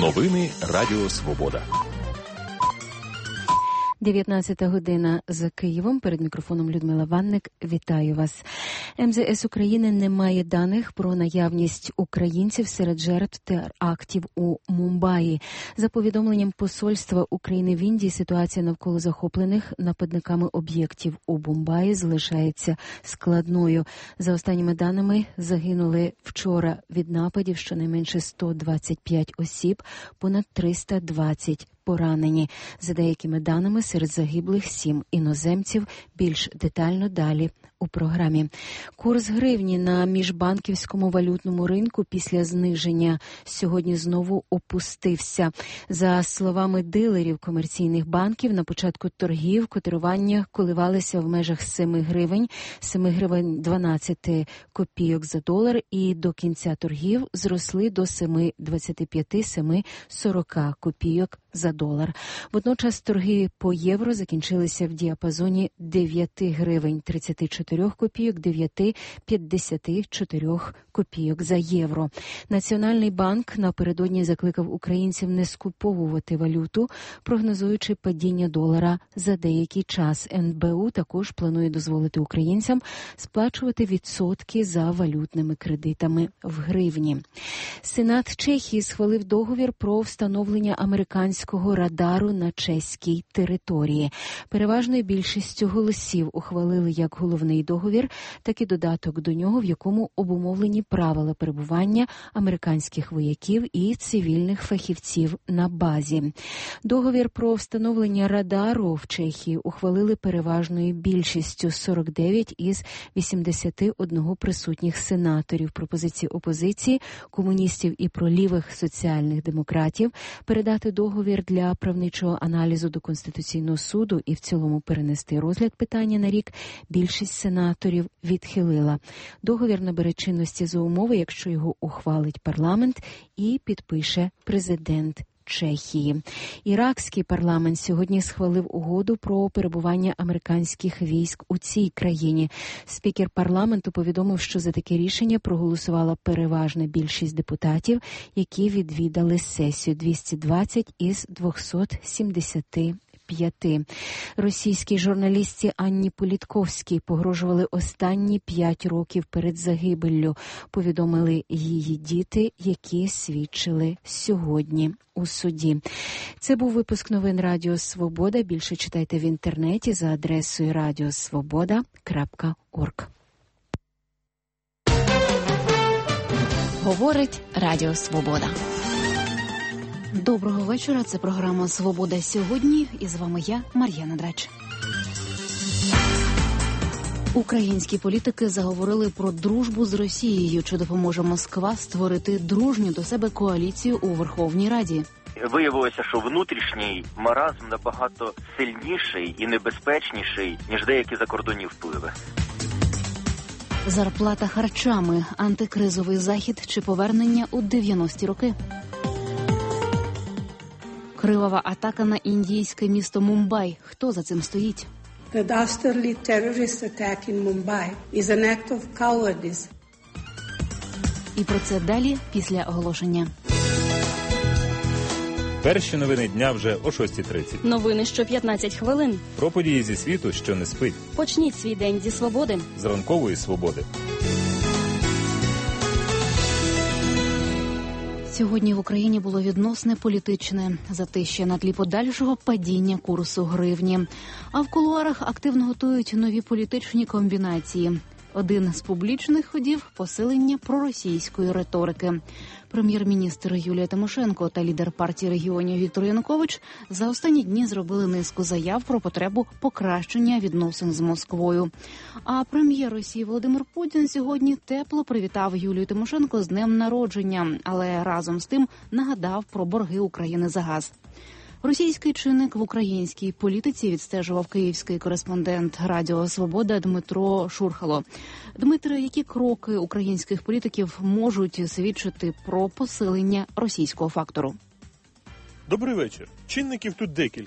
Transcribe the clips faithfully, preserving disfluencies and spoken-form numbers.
Новини Радіо Свобода. дев'ятнадцята година за Києвом. Перед мікрофоном Людмила Ванник. Вітаю вас. ем зе ес України не має даних про наявність українців серед жертв терактів у Мумбаї. За повідомленням посольства України в Індії, ситуація навколо захоплених нападниками об'єктів у Мумбаї залишається складною. За останніми даними, загинули вчора від нападів щонайменше сто двадцять п'ять осіб, понад триста двадцять поранені. За деякими даними, серед загиблих сім іноземців. Більш детально далі у програмі. Курс гривні на міжбанківському валютному ринку після зниження сьогодні знову опустився. За словами дилерів комерційних банків, на початку торгів котирування коливалися в межах семи гривень, семи гривень дванадцять копійок за долар, і до кінця торгів зросли до семи двадцять п'ять, семи сорок копійок за долар. Водночас торги по євро закінчилися в діапазоні дев'ять гривень тридцять чотири копійок, дев'ять п'ятдесят чотири копійок за євро. Національний банк напередодні закликав українців не скуповувати валюту, прогнозуючи падіння долара за деякий час. ен бе у також планує дозволити українцям сплачувати відсотки за валютними кредитами в гривні. Сенат Чехії схвалив договір про встановлення американського радару на чеській території. Переважною більшістю голосів ухвалили як головний договір, так і додаток до нього, в якому обумовлені правила перебування американських вояків і цивільних фахівців на базі. Договір про встановлення радару в Чехії ухвалили переважною більшістю сорок дев'ять із вісімдесяти одного присутніх сенаторів. Пропозиції опозиції, комуністів і пролівих соціальних демократів передати договір для правничого аналізу до Конституційного суду і в цілому перенести розгляд питання на рік більшість сенаторів відхилила. Договір набере чинності за умови, якщо його ухвалить парламент і підпише президент Чехії. Іракський парламент сьогодні схвалив угоду про перебування американських військ у цій країні. Спікер парламенту повідомив, що за таке рішення проголосувала переважна більшість депутатів, які відвідали сесію, двісті двадцять із двохсот сімдесяти п'яти. Російській журналістці Анні Політковській погрожували останні п'ять років перед загибеллю, повідомили її діти, які свідчили сьогодні у суді. Це був випуск новин Радіо Свобода. Більше читайте в інтернеті за адресою радіосвобода крапка орг. Говорить Радіо Свобода. Доброго вечора, це програма «Свобода сьогодні» і з вами я, Мар'яна Драч. Українські політики заговорили про дружбу з Росією, чи допоможе Москва створити дружню до себе коаліцію у Верховній Раді. Виявилося, що внутрішній маразм набагато сильніший і небезпечніший, ніж деякі закордонні впливи. Зарплата харчами, антикризовий захід чи повернення у дев'яності роки. Кривава атака на індійське місто Мумбай. Хто за цим стоїть? The dastardly terrorist attack in Mumbai is an act of cowardice. І про це далі після оголошення. Перші новини дня вже о шостій тридцять. Новини що п'ятнадцять хвилин. Про події зі світу, що не спить. Почніть свій день зі свободи. З ранкової свободи. Сьогодні в Україні було відносне політичне затища на тлі подальшого падіння курсу гривні. А в кулуарах активно готують нові політичні комбінації. Один з публічних ходів – посилення проросійської риторики. Прем'єр-міністр Юлія Тимошенко та лідер партії регіонів Віктор Янукович за останні дні зробили низку заяв про потребу покращення відносин з Москвою. А прем'єр Росії Володимир Путін сьогодні тепло привітав Юлію Тимошенко з днем народження, але разом з тим нагадав про борги України за газ. Російський чинник в українській політиці відстежував київський кореспондент Радіо Свобода Дмитро Шурхало. Дмитре, які кроки українських політиків можуть свідчити про посилення російського фактору? Добрий вечір. Чинників тут декілька.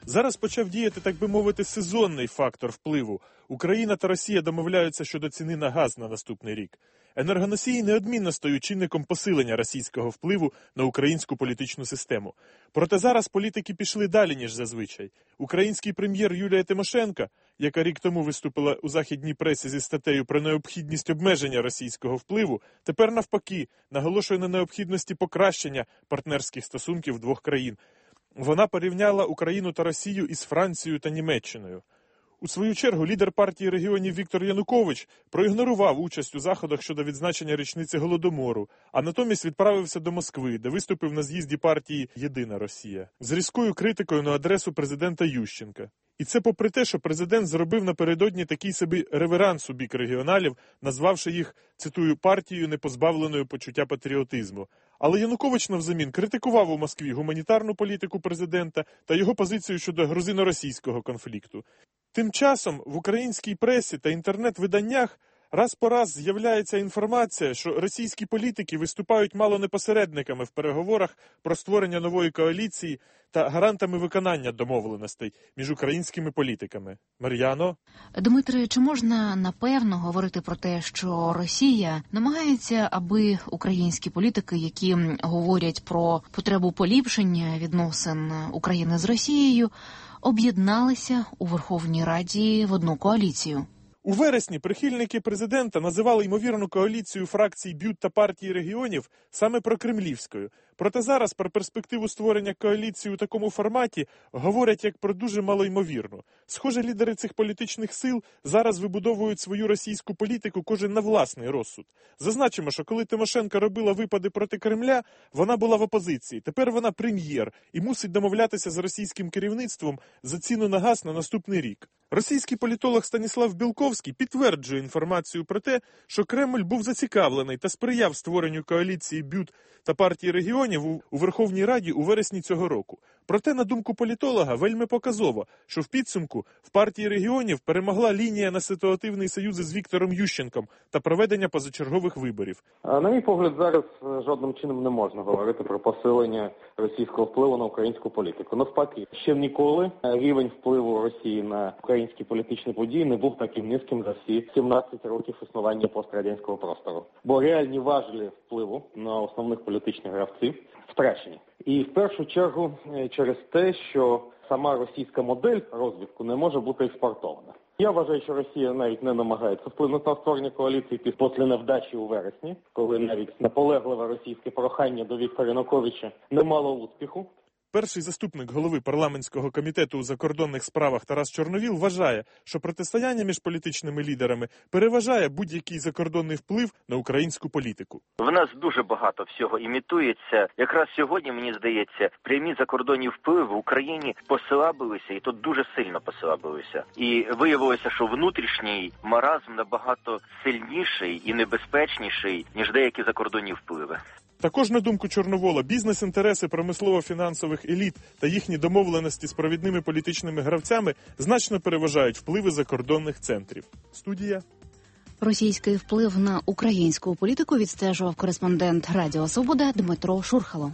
Зараз почав діяти, так би мовити, сезонний фактор впливу. Україна та Росія домовляються щодо ціни на газ на наступний рік. Енергоносії неодмінно стають чинником посилення російського впливу на українську політичну систему. Проте зараз політики пішли далі, ніж зазвичай. Український прем'єр Юлія Тимошенко, яка рік тому виступила у західній пресі зі статтею про необхідність обмеження російського впливу, тепер навпаки наголошує на необхідності покращення партнерських стосунків двох країн. Вона порівняла Україну та Росію із Францією та Німеччиною. У свою чергу лідер партії регіонів Віктор Янукович проігнорував участь у заходах щодо відзначення річниці Голодомору, а натомість відправився до Москви, де виступив на з'їзді партії «Єдина Росія» з різкою критикою на адресу президента Ющенка. І це попри те, що президент зробив напередодні такий собі реверанс у бік регіоналів, назвавши їх, цитую, партією непозбавленою почуття патріотизму. Але Янукович навзамін критикував у Москві гуманітарну політику президента та його позицію щодо грузино-російського конфлікту. Тим часом в українській пресі та інтернет-виданнях раз по раз з'являється інформація, що російські політики виступають мало не посередниками в переговорах про створення нової коаліції та гарантами виконання домовленостей між українськими політиками. Мар'яно? Дмитре, чи можна напевно говорити про те, що Росія намагається, аби українські політики, які говорять про потребу поліпшення відносин України з Росією, об'єдналися у Верховній Раді в одну коаліцію? У вересні прихильники президента називали ймовірну коаліцію фракцій БЮТ та партії регіонів саме прокремлівською. Проте зараз про перспективу створення коаліції у такому форматі говорять як про дуже малоймовірну. Схоже, лідери цих політичних сил зараз вибудовують свою російську політику кожен на власний розсуд. Зазначимо, що коли Тимошенко робила випади проти Кремля, вона була в опозиції. Тепер вона прем'єр і мусить домовлятися з російським керівництвом за ціну на газ на наступний рік. Російський політолог Станіслав Білковський підтверджує інформацію про те, що Кремль був зацікавлений та сприяв створенню коаліції БЮТ та партії регіонів у Верховній Раді у вересні цього року. Проте, на думку політолога, вельми показово, що в підсумку в партії регіонів перемогла лінія на ситуативний союз із Віктором Ющенком та проведення позачергових виборів. На мій погляд, зараз жодним чином не можна говорити про посилення російського впливу на українську політику. Навпаки, ще ніколи рівень впливу Росії на українські політичні події не був таким низьким за всі сімнадцять років існування пострадянського простору. Бо реальні важелі впливу на основних політичних гравців втрачені. І в першу чергу через те, що сама російська модель розвитку не може бути експортована. Я вважаю, що Росія навіть не намагається вплинути на створення коаліції після невдачі у вересні, коли навіть наполегливе російське прохання до Віктора Януковича не мало успіху. Перший заступник голови парламентського комітету у закордонних справах Тарас Чорновіл вважає, що протистояння між політичними лідерами переважає будь-який закордонний вплив на українську політику. В нас дуже багато всього імітується. Якраз сьогодні, мені здається, прямі закордонні впливи в Україні послабилися, і то дуже сильно послабилися. І виявилося, що внутрішній маразм набагато сильніший і небезпечніший, ніж деякі закордонні впливи. Також, на думку Чорновола, бізнес-інтереси промислово-фінансових еліт та їхні домовленості з провідними політичними гравцями значно переважають впливи закордонних центрів. Студія. Російський вплив на українську політику відстежував кореспондент Радіо Свобода Дмитро Шурхало.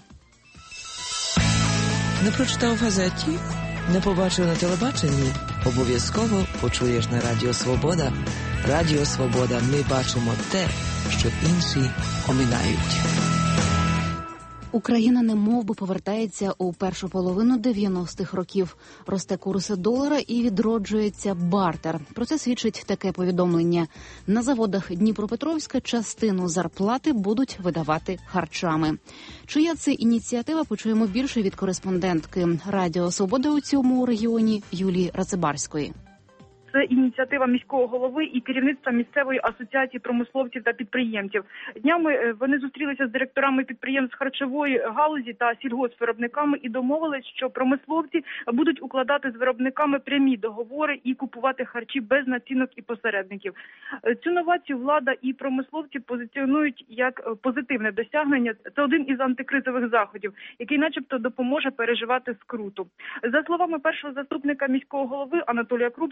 Не прочитав в газеті? Не побачив на телебаченні? Обов'язково почуєш на Радіо Свобода. Радіо Свобода. Ми бачимо те, що інші оминають. Україна немовби повертається у першу половину дев'яностих років. Росте курс долара і відроджується бартер. Про це свідчить таке повідомлення. На заводах Дніпропетровська частину зарплати будуть видавати харчами. Чия це ініціатива, почуємо більше від кореспондентки Радіо Свобода у цьому регіоні Юлії Рацебарської. Це ініціатива міського голови і керівництва місцевої асоціації промисловців та підприємців. Днями вони зустрілися з директорами підприємств харчової галузі та сільгоспвиробниками і домовились, що промисловці будуть укладати з виробниками прямі договори і купувати харчі без націнок і посередників. Цю новацію влада і промисловці позиціонують як позитивне досягнення. Це один із антикризових заходів, який начебто допоможе переживати скруту. За словами першого заступника міського голови Анатолія Крупського,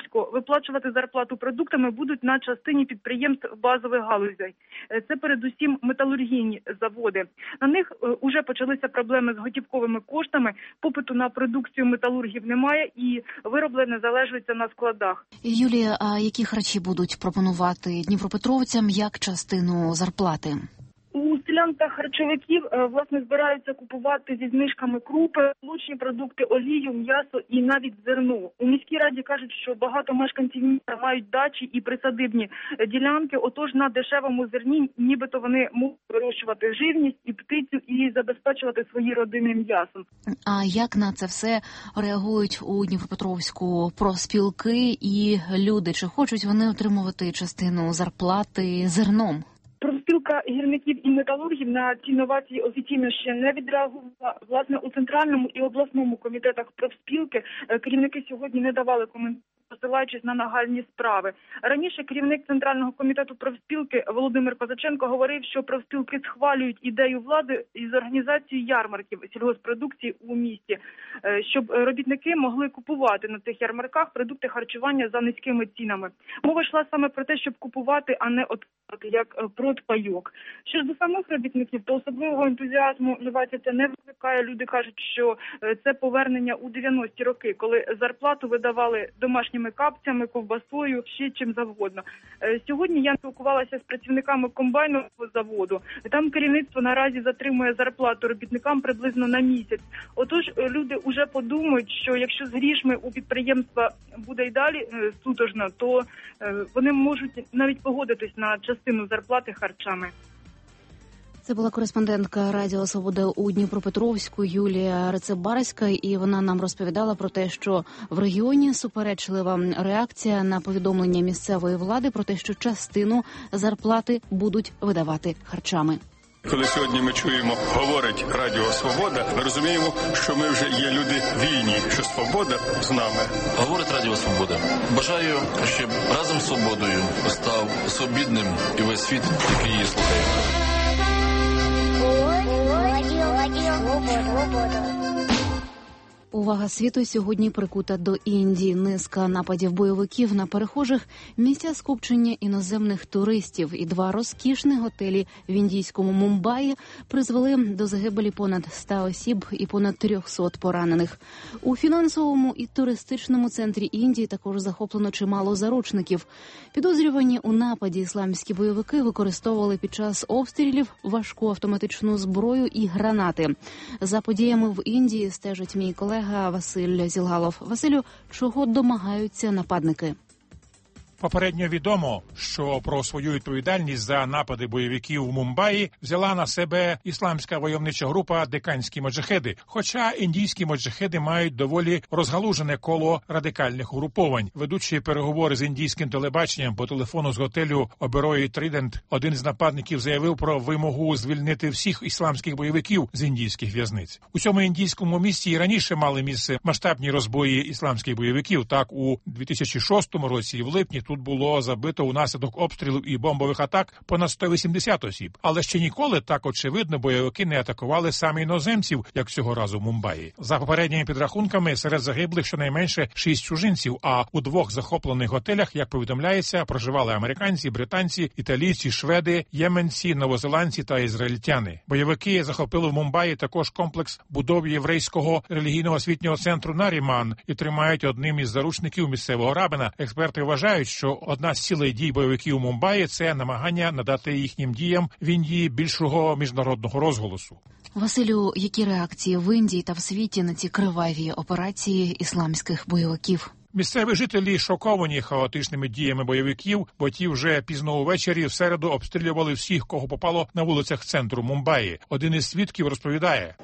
виплачувати зарплату продуктами будуть на частині підприємств базових галузей. Це передусім металургійні заводи. На них вже почалися проблеми з готівковими коштами, попиту на продукцію металургів немає і вироблене залежується на складах. Юлія, а які харчі будуть пропонувати дніпропетровцям як частину зарплати? У селян та харчовиків, власне, збираються купувати зі знижками крупи, молочні продукти, олію, м'ясо і навіть зерно. У міській раді кажуть, що багато мешканців міста мають дачі і присадибні ділянки, отож на дешевому зерні нібито вони можуть вирощувати живність і птицю і забезпечувати свої родини м'ясом. А як на це все реагують у Дніпропетровську профспілки і люди? Чи хочуть вони отримувати частину зарплати зерном? Профспілка гірників і металургів на ці новації офіційно ще не відреагувала. Власне, у центральному і обласному комітетах профспілки керівники сьогодні не давали коментарів, посилаючись на нагальні справи. Раніше керівник Центрального комітету профспілки Володимир Козаченко говорив, що профспілки схвалюють ідею влади із організацією ярмарків сільгосппродукції у місті, щоб робітники могли купувати на цих ярмарках продукти харчування за низькими цінами. Мова йшла саме про те, щоб купувати, а не отримати, як продпайок. Що ж до самих робітників, то особливого ентузіазму новація це не викликає. Люди кажуть, що це повернення у дев'яності роки, коли зарплату видавали домашніми капцями, ковбасою, ще чим завгодно. Сьогодні я спілкувалася з працівниками комбайнового заводу. Там керівництво наразі затримує зарплату робітникам приблизно на місяць. Отож, люди вже подумають, що якщо з грішми у підприємства буде й далі сутожно, то вони можуть навіть погодитись на частину зарплати харчами. Це була кореспондентка Радіо Свобода у Дніпропетровську Юлія Рецебарська, і вона нам розповідала про те, що в регіоні суперечлива реакція на повідомлення місцевої влади про те, що частину зарплати будуть видавати харчами. Коли сьогодні ми чуємо, говорить Радіо Свобода, ми розуміємо, що ми вже є люди вільні, що свобода з нами. Говорить Радіо Свобода. Бажаю, щоб разом з свободою став свобідним і весь світ, який її слухає. Увага світу сьогодні прикута до Індії. Низка нападів бойовиків на перехожих, місця скупчення іноземних туристів і два розкішні готелі в індійському Мумбаї призвели до загибелі понад ста осіб і понад трьохсот поранених. У фінансовому і туристичному центрі Індії також захоплено чимало заручників. Підозрювані у нападі ісламські бойовики використовували під час обстрілів важку автоматичну зброю і гранати. За подіями в Індії стежить мій колега Василь Зілгалов. Василю, чого домагаються нападники? Попередньо відомо, що про свою відповідальність за напади бойовиків в Мумбаї взяла на себе ісламська войовнича група «Деканські моджахеди», хоча індійські моджахеди мають доволі розгалужене коло радикальних угруповань. Ведучи переговори з індійським телебаченням по телефону з готелю Оберої Трідент, один з нападників заявив про вимогу звільнити всіх ісламських бойовиків з індійських в'язниць. У цьому індійському місті і раніше мали місце масштабні розбої ісламських бойовиків. Так, у дві тисячі шостому році в липні тут було забито унаслідок обстрілів і бомбових атак понад сто вісімдесят осіб. Але ще ніколи так очевидно бойовики не атакували саме іноземців, як цього разу в Мумбаї. За попередніми підрахунками, серед загиблих щонайменше шість чужинців, а у двох захоплених готелях, як повідомляється, проживали американці, британці, італійці, шведи, єменці, новозеландці та ізраїльтяни. Бойовики захопили в Мумбаї також комплекс будов єврейського релігійного освітнього центру Наріман і тримають одним із заручників місцевого рабина. Експерти вважають, що одна з цілей дій бойовиків у Мумбаї – це намагання надати їхнім діям в Індії більшого міжнародного розголосу. Василю, які реакції в Індії та в світі на ці криваві операції ісламських бойовиків? Місцеві жителі шоковані хаотичними діями бойовиків, бо ті вже пізно увечері в середу обстрілювали всіх, кого попало на вулицях центру Мумбаї. Один із свідків розповідає: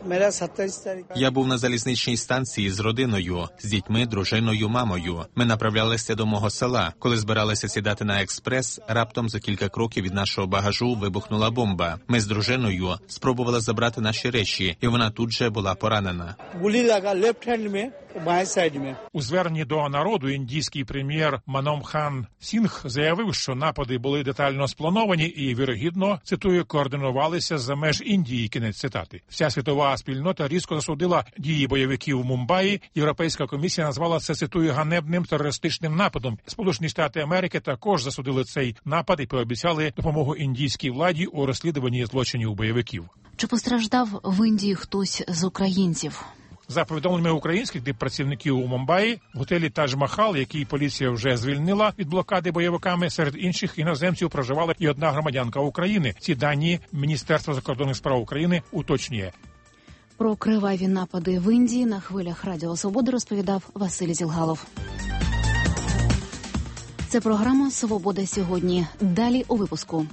«Я був на залізничній станції з родиною, з дітьми, дружиною, мамою. Ми направлялися до мого села. Коли збиралися сідати на експрес, раптом за кілька кроків від нашого багажу вибухнула бомба. Ми з дружиною спробували забрати наші речі, і вона тут же була поранена. У зверненні до народу індійський прем'єр Маномхан Сінгх заявив, що напади були детально сплановані і, вірогідно, цитую, координувалися за меж Індії, кінець цитати. Вся світова спільнота різко засудила дії бойовиків у Мумбаї. Європейська комісія назвала це, цитую, ганебним терористичним нападом. Сполучені Штати Америки також засудили цей напад і пообіцяли допомогу індійській владі у розслідуванні злочинів бойовиків. Чи постраждав в Індії хтось з українців? За повідомленнями українських диппрацівників у Мумбаї, в готелі Тадж-Махал, який поліція вже звільнила від блокади бойовиками, серед інших іноземців проживала і одна громадянка України. Ці дані Міністерство закордонних справ України уточнює. Про криваві напади в Індії на хвилях Радіо Свобода розповідав Василь Зілгалов. Це програма «Свобода сьогодні». Далі у випуску.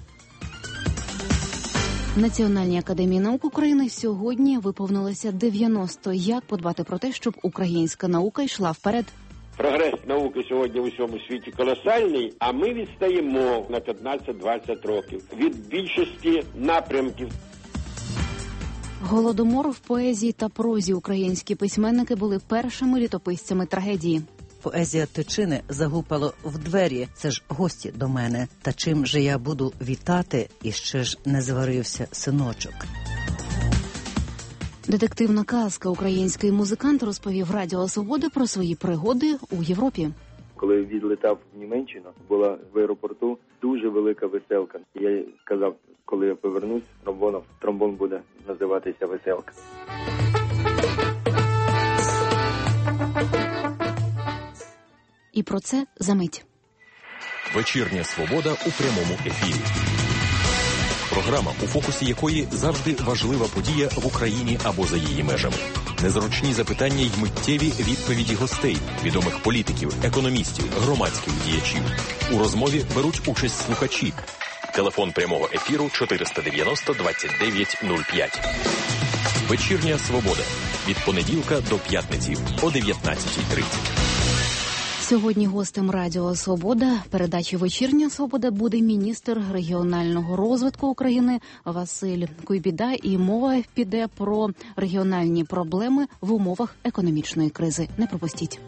Національній академії наук України сьогодні виповнилося дев'яносто. Як подбати про те, щоб українська наука йшла вперед? Прогрес науки сьогодні в усьому світі колосальний, а ми відстаємо на п'ятнадцять-двадцять років від більшості напрямків. Голодомор в поезії та прозі. Українські письменники були першими літописцями трагедії. Поезія Тичини загупало в двері. Це ж гості до мене. Та чим же я буду вітати, і ще ж не зварився синочок. Детективна казка. Український музикант розповів Радіо Свободи про свої пригоди у Європі. Коли відлетав в Німеччину, була в аеропорту дуже велика веселка. Я сказав, коли я повернусь з тромбоном, тромбон буде називатися «Веселка». І про це за мить. Вечірня свобода у прямому ефірі. Програма, у фокусі якої завжди важлива подія в Україні або за її межами. Незручні запитання й миттєві відповіді гостей, відомих політиків, економістів, громадських діячів. У розмові беруть участь слухачі. Телефон прямого ефіру чотириста дев'яносто двадцять дев'ять нуль п'ять. Вечірня свобода. Від понеділка до п'ятниці о дев'ятнадцятій тридцять. Сьогодні гостем Радіо Свобода передачі «Вечірня свобода» буде міністр регіонального розвитку України Василь Куйбіда, і мова піде про регіональні проблеми в умовах економічної кризи. Не пропустіть.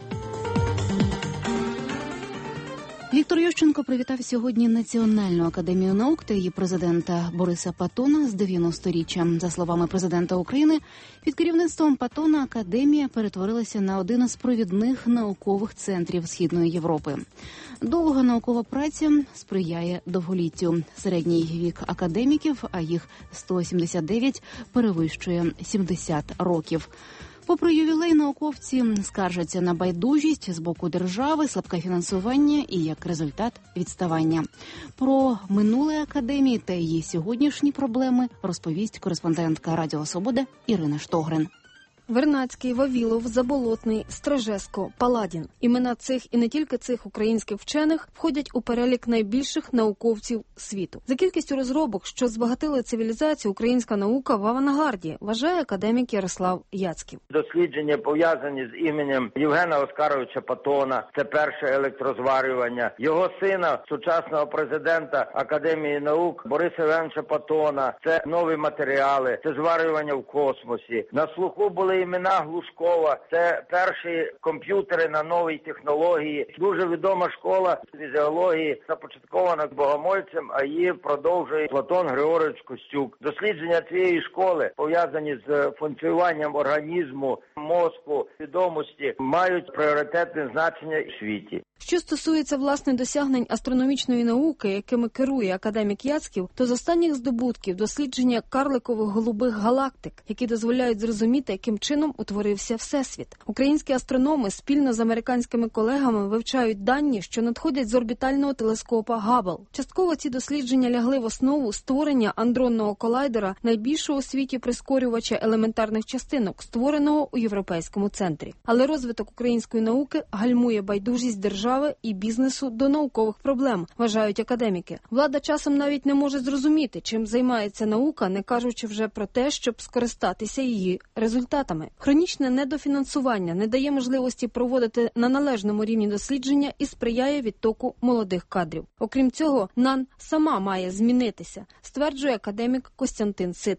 Віктор Ющенко привітав сьогодні Національну академію наук та її президента Бориса Патона з дев'яносторіччям. За словами президента України, під керівництвом Патона академія перетворилася на один із провідних наукових центрів Східної Європи. Довга наукова праця сприяє довголіттю. Середній вік академіків, а їх сто сімдесят дев'ять, перевищує сімдесят років. Попри ювілей, науковці скаржаться на байдужість з боку держави, слабке фінансування і, як результат, відставання. Про минуле академії та її сьогоднішні проблеми розповість кореспондентка Радіо Свобода Ірина Штогрин. Вернадський, Вавілов, Заболотний, Стражеско, Паладін. Імена цих і не тільки цих українських вчених входять у перелік найбільших науковців світу. За кількістю розробок, що збагатили цивілізацію, українська наука в авангарді, вважає академік Ярослав Яцьків. Дослідження пов'язані з іменем Євгена Оскаровича Патона. Це перше електрозварювання. Його сина, сучасного президента Академії наук Бориса Івановича Патона. Це нові матеріали, це зварювання в космосі. На слуху були імена Глушкова, це перші комп'ютери на новій технології. Дуже відома школа фізіології, започаткована богомольцем, а її продовжує Платон Григорович Костюк. Дослідження цієї школи, пов'язані з функціонуванням організму, мозку, свідомості, мають пріоритетне значення в світі. Що стосується власне досягнень астрономічної науки, якими керує академік Яцьків, то з останніх здобутків дослідження карликових голубих галактик, які дозволяють зрозуміти, яким чином утворився Всесвіт. Українські астрономи спільно з американськими колегами вивчають дані, що надходять з орбітального телескопа Габбл. Частково ці дослідження лягли в основу створення андронного колайдера, найбільшого у світі прискорювача елементарних частинок, створеного у Європейському центрі. Але розвиток української науки гальмує байдужість держави і бізнесу до наукових проблем, вважають академіки. Влада часом навіть не може зрозуміти, чим займається наука, не кажучи вже про те, щоб скористатися її результатами. Хронічне недофінансування не дає можливості проводити на належному рівні дослідження і сприяє відтоку молодих кадрів. Окрім цього, НАН сама має змінитися, стверджує академік Костянтин Ситник.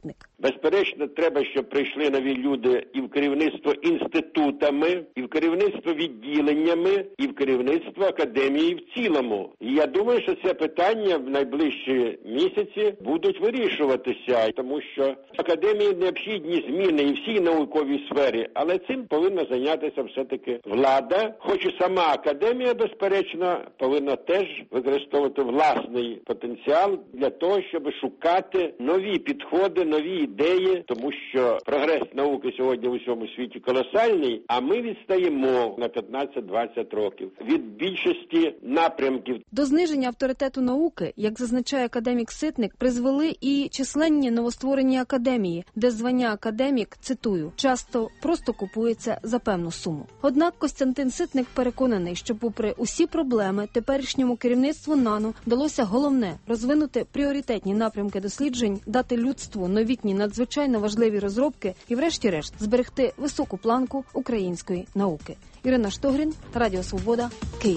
Безперечно, треба, щоб прийшли нові люди і в керівництво інститутами, і в керівництво відділеннями, і в керівництво академії в цілому. І я думаю, що це питання в найближчі місяці будуть вирішуватися, тому що академії необхідні зміни і всій науковій сфері, але цим повинна зайнятися все-таки влада, хоч і сама академія, безперечно, повинна теж використовувати власний потенціал для того, щоб шукати нові підходи, нові ідеї, тому що прогрес науки сьогодні в усьому світі колосальний, а ми відстаємо на п'ятнадцять-двадцять років від більшості напрямків. До зниження авторитету науки, як зазначає академік Ситник, призвели і численні новостворені академії, де звання академік, цитую, часто просто купується за певну суму. Однак Костянтин Ситник переконаний, що попри усі проблеми, теперішньому керівництву НАНу вдалося головне – розвинути пріоритетні напрямки досліджень, дати людству новітні надзвичайно важливі розробки і врешті-решт зберегти високу планку української науки. Ірина Штогрін, Радіо Свобода, Київ.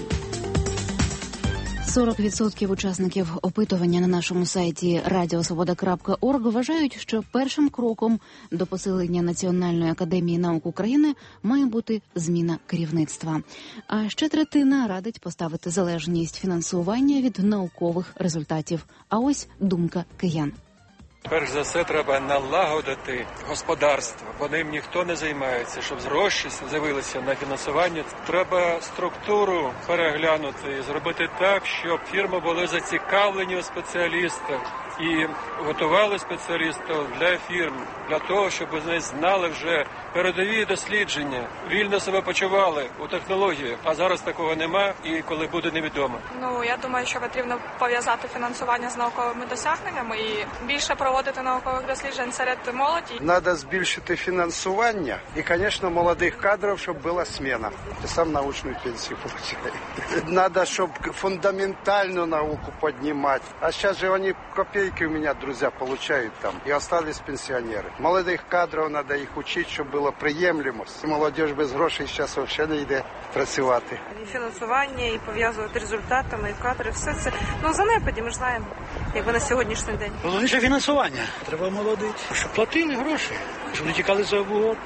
сорок відсотків учасників опитування на нашому сайті радіосвобода крапка орг вважають, що першим кроком до посилення Національної академії наук України має бути зміна керівництва. А ще третина радить поставити залежність фінансування від наукових результатів. А ось думка киян. Перш за все, треба налагодити господарство, бо ним ніхто не займається. Щоб гроші з'явилися на фінансування, треба структуру переглянути, зробити так, щоб фірми були зацікавлені у спеціалістах і готували спеціалістів для фірм, для того, щоб вони знали вже передові дослідження, вільно себе почували у технологіях. А зараз такого нема, і коли буде, невідомо. Ну, я думаю, що потрібно пов'язати фінансування з науковими досягненнями і більше проводити наукових досліджень серед молоді. Треба збільшити фінансування і, звісно, молодих кадрів, щоб була зміна. Ти сам научну пенсію отримуєш. Треба, щоб фундаментальну науку піднімати. А зараз же вони копійки у мене, друзі, отримують там. І залишились пенсіонери. Молодих кадрів треба їх вчити, щоб було приємлемо. Молодіж без грошей зараз взагалі не йде працювати. І фінансування, і пов'язувати результатами, і кадри, все це. Ну, занепаді, ми ж знаємо, якби на сьогоднішній день. Головніше фінансування. Треба молодити, щоб платили гроші, щоб не тікали за обгон.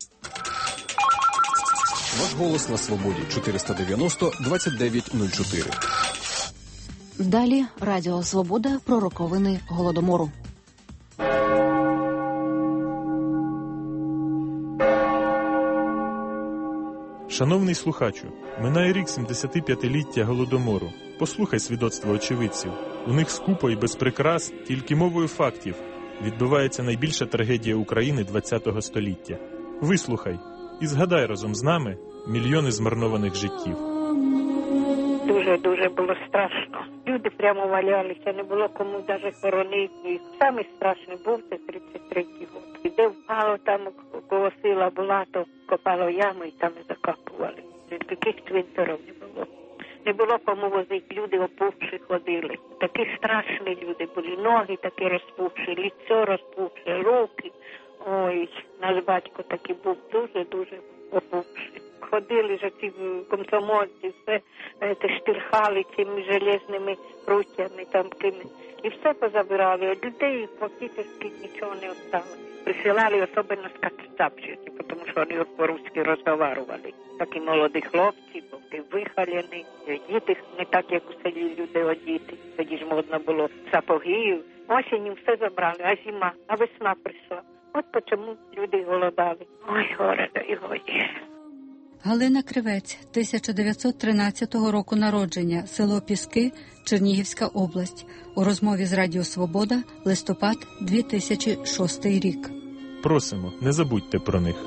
Ваш голос на свободі. чотириста дев'яносто двадцять дев'ять нуль чотири. Далі Радіо Свобода про роковини Голодомору. Шановний слухачу, минає рік сімдесятип'ятиліття Голодомору. Послухай свідоцтво очевидців. У них скупо і без прикрас, тільки мовою фактів, відбувається найбільша трагедія України ХХ століття. Вислухай і згадай разом з нами мільйони змарнованих життів. Дуже-дуже було страшно. Люди прямо валялися, не було кому навіть хоронити їх. Самий страшний був це тридцять третій рік. Де впало там, кого сила була, то копало ями і там і закапували. Таких цвинтарів не було. Не було кому возити, люди опухші ходили. Такі страшні люди були, ноги такі розпухші, лицо розпухше, руки. Ой, наш батько такий був дуже-дуже опухший. Ходили ж ці комсомольці, все штирхали цими железними прутями, там тими. І все позабирали. От людей фактично нічого не осталось. Присилали особливо з кацапчики, тому що вони по-русски розмовляли. Такі молоді хлопці, були вихалені, діти не так, як у селі люди одіти. Тоді ж модно було сапоги. Осінню все забрали, а зима, а весна прийшла. От чому люди голодали. Ой, горе, дай годі. Галина Кривець, тисяча дев'ятсот тринадцятого року народження, село Піски, Чернігівська область. У розмові з Радіо Свобода, листопад дві тисячі шостий рік. Просимо, не забудьте про них.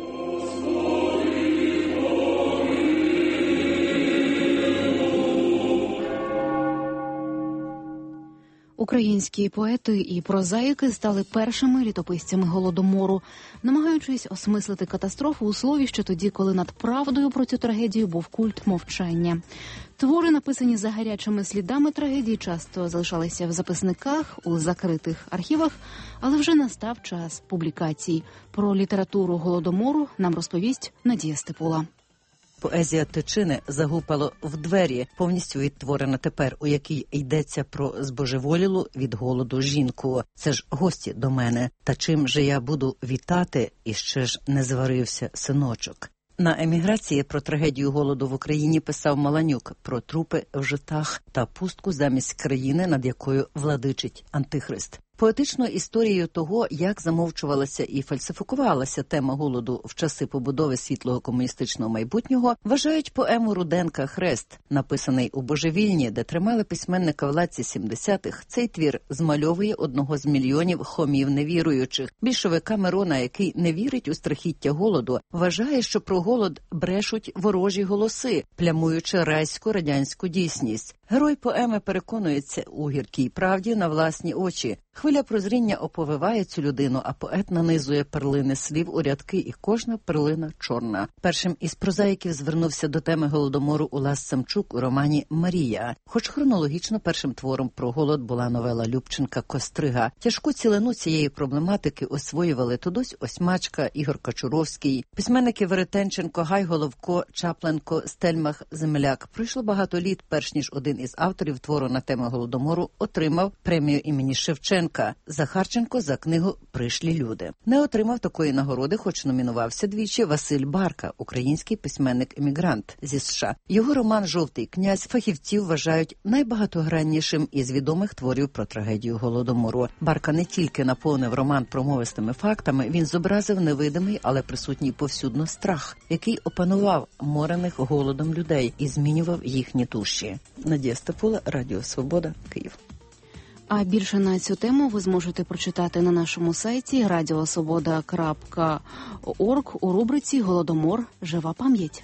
Українські поети і прозаїки стали першими літописцями Голодомору, намагаючись осмислити катастрофу у слові ще тоді, коли над правдою про цю трагедію був культ мовчання. Твори, написані за гарячими слідами трагедії, часто залишалися в записниках, у закритих архівах, але вже настав час публікацій. Про літературу Голодомору нам розповість Надія Степула. Поезія Тичини загупало в двері, повністю відтворена тепер, у якій йдеться про збожеволілу від голоду жінку. Це ж гості до мене. Та чим же я буду вітати, і ще ж не зварився синочок. На еміграції про трагедію голоду в Україні писав Маланюк, про трупи в житах та пустку замість країни, над якою владичить Антихрист. Поетичною історією того, як замовчувалася і фальсифікувалася тема голоду в часи побудови світлого комуністичного майбутнього, вважають поему Руденка «Хрест», написаний у Божевільні, де тримали письменника в латці сімдесятих. Цей твір змальовує одного з мільйонів хомів невіруючих. Більшовика Мирона, який не вірить у страхіття голоду, вважає, що про голод брешуть ворожі голоси, плямуючи райську радянську дійсність. Герой поеми переконується у гіркій правді на власні очі. Хвиля прозріння оповиває цю людину, а поет нанизує перлини слів у рядки, і кожна перлина чорна. Першим із прозаїків звернувся до теми голодомору Улас Самчук у романі «Марія». Хоч хронологічно першим твором про голод була новела Любченка «Кострига». Тяжку цілину цієї проблематики освоювали Тодось Осьмачка, Ігор Качуровський, письменники Веретенченко, Гай Головко, Чапленко, Стельмах, Земляк. Пройшло багато літ, перш ніж один із авторів твору на тему голодомору отримав премію імені Шевченка. Захарченко за книгу «Пришлі люди». Не отримав такої нагороди, хоч номінувався двічі, Василь Барка, український письменник-емігрант зі США. Його роман «Жовтий князь» фахівці вважають найбагатограннішим із відомих творів про трагедію голодомору. Барка не тільки наповнив роман промовистими фактами, він зобразив невидимий, але присутній повсюдно страх, який опанував морених голодом людей і змінював їхні душі. Надія Степула, Радіо Свобода, Київ. А більше на цю тему ви зможете прочитати на нашому сайті радіосвобода крапка орг у рубриці «Голодомор. Жива пам'ять».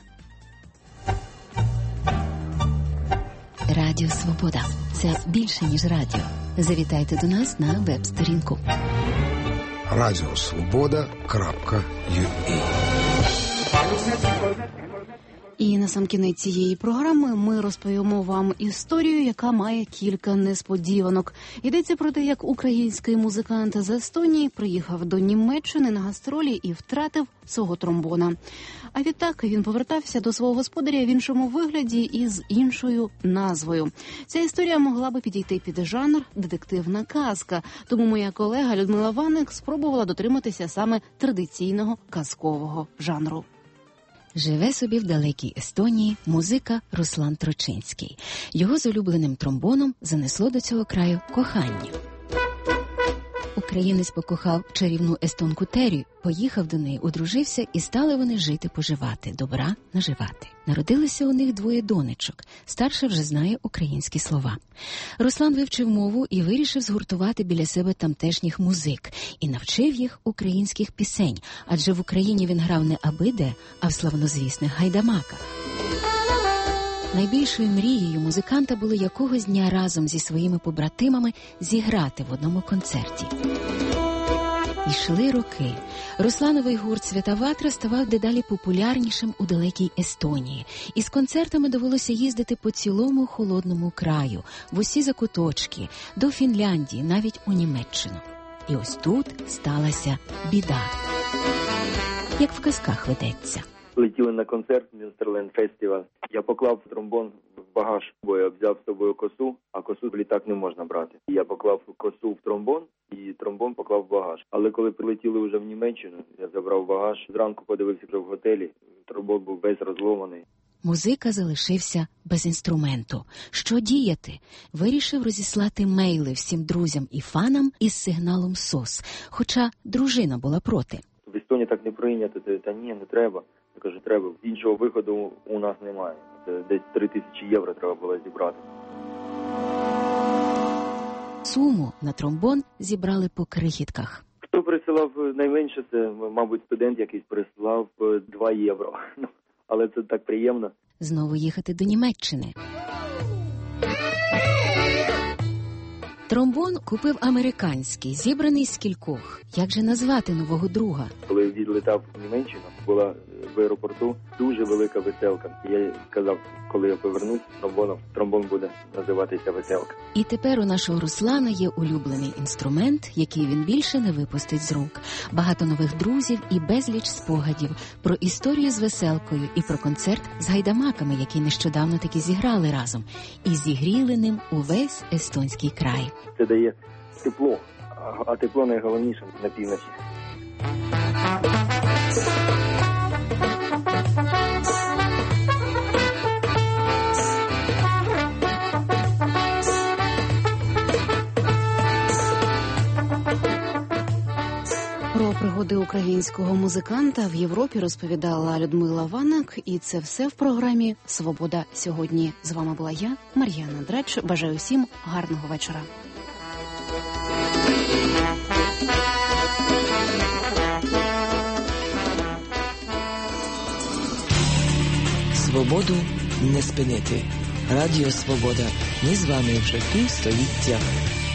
Радіо Свобода – це більше, ніж радіо. Завітайте до нас на веб-сторінку. радіосвобода крапка ю а. І на сам кінець цієї програми ми розповімо вам історію, яка має кілька несподіванок. Йдеться про те, як український музикант з Естонії приїхав до Німеччини на гастролі і втратив свого тромбона. А відтак він повертався до свого господаря в іншому вигляді і з іншою назвою. Ця історія могла би підійти під жанр детективна казка, тому моя колега Людмила Ваник спробувала дотриматися саме традиційного казкового жанру. Живе собі в далекій Естонії музика Руслан Трочинський. Його з улюбленим тромбоном занесло до цього краю кохання. Українець покохав чарівну естонку Терю, поїхав до неї, одружився і стали вони жити-поживати, добра наживати. Народилися у них двоє донечок, старша вже знає українські слова. Руслан вивчив мову і вирішив згуртувати біля себе тамтешніх музик і навчив їх українських пісень, адже в Україні він грав не аби-де, а в славнозвісних гайдамаках. Найбільшою мрією музиканта було якогось дня разом зі своїми побратимами зіграти в одному концерті. Йшли роки. Руслановий гурт «Свята Ватра» ставав дедалі популярнішим у далекій Естонії. І з концертами довелося їздити по цілому холодному краю, в усі закуточки, до Фінляндії, навіть у Німеччину. І ось тут сталася біда. Як в казках ведеться. Летіли на концерт Мюнстерленд фестиваль. Я поклав тромбон в багаж, бо я взяв з собою косу, а косу в літак не можна брати. Я поклав косу в тромбон і тромбон поклав в багаж. Але коли прилетіли вже в Німеччину, я забрав багаж. Зранку подивився вже в готелі, тромбон був весь розломаний. Музика залишився без інструменту. Що діяти? Вирішив розіслати мейли всім друзям і фанам із сигналом СОС, хоча дружина була проти. В Естонії так не прийнято, та ні, не треба. Я кажу, треба. Іншого виходу у нас немає. Це десь три тисячі євро треба було зібрати. Суму на тромбон зібрали по крихітках. Хто присилав найменше, це, мабуть, студент якийсь присилав два євро. Але це так приємно. Знову їхати до Німеччини. Тромбон купив американський, зібраний з кількох. Як же назвати нового друга? Коли відлітав в Німеччину, була в аеропорту дуже велика веселка. Я казав, коли я повернусь з тромбоном, тромбон буде називатися веселка. І тепер у нашого Руслана є улюблений інструмент, який він більше не випустить з рук. Багато нових друзів і безліч спогадів про історію з веселкою і про концерт з гайдамаками, які нещодавно таки зіграли разом. І зігріли ним увесь естонський край. Це дає тепло, а тепло найголовніше на півночі. Про пригоди українського музиканта в Європі розповідала Людмила Ванак. І це все в програмі «Свобода сьогодні». З вами була я, Мар'яна Драч. Бажаю всім гарного вечора. Свободу не спинити. Радіо Свобода. Ми з вами вже півстоліття.